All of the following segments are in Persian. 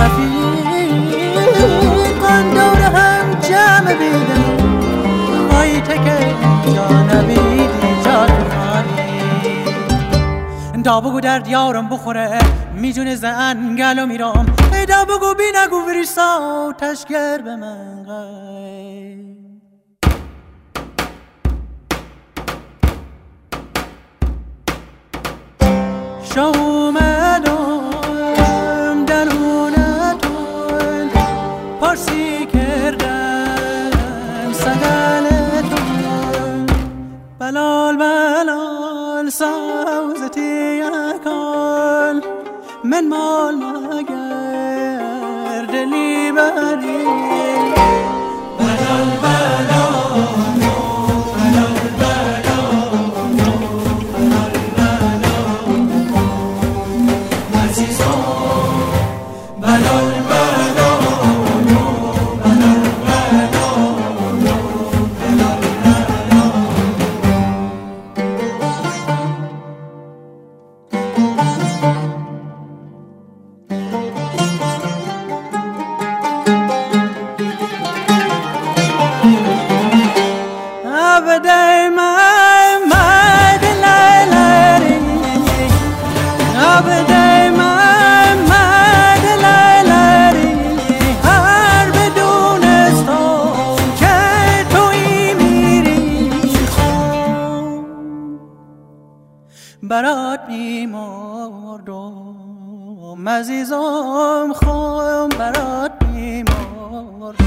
رفیقان دور هم جمع بیدم وای تکه جا نبیدی جا تمانی دا بگو درد یارم بخوره میجونه زنگلو میرم دا بگو بی نگو وریسا تشگر به من غی شومدم درونتون پارسی کردم سگلتون بلال بلال سوزتی اکال من مال مگر دلی بری بلال بلال برات بیماردم عزیزم خواهم برات بیماردم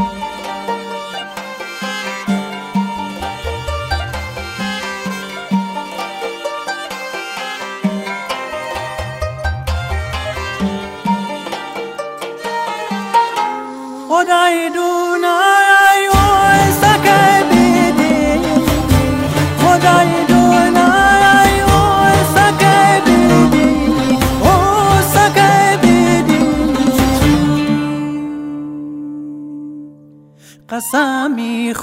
خدای دونای و سکه بیدی خدای دونای و سکه بیدی و سکه بیدی قسمی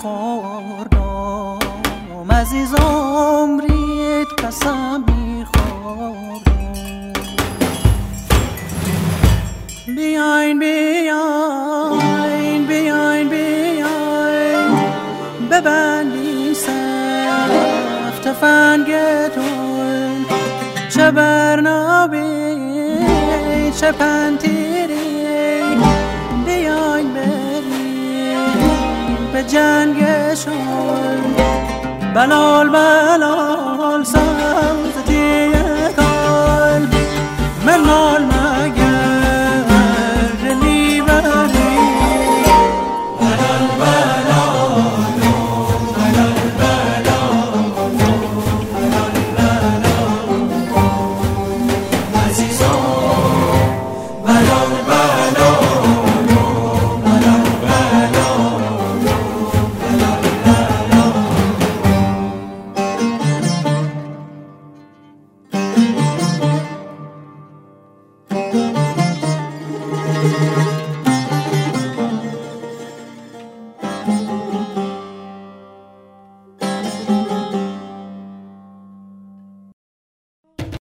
خوردم عزیزم رید قسمی خوردم بیاین بیاین بیاین بیاین ببندی سفت فنگتون چه برنابی چه پنتیری بیاین بریم به جنگشون بلال بلال سوزتی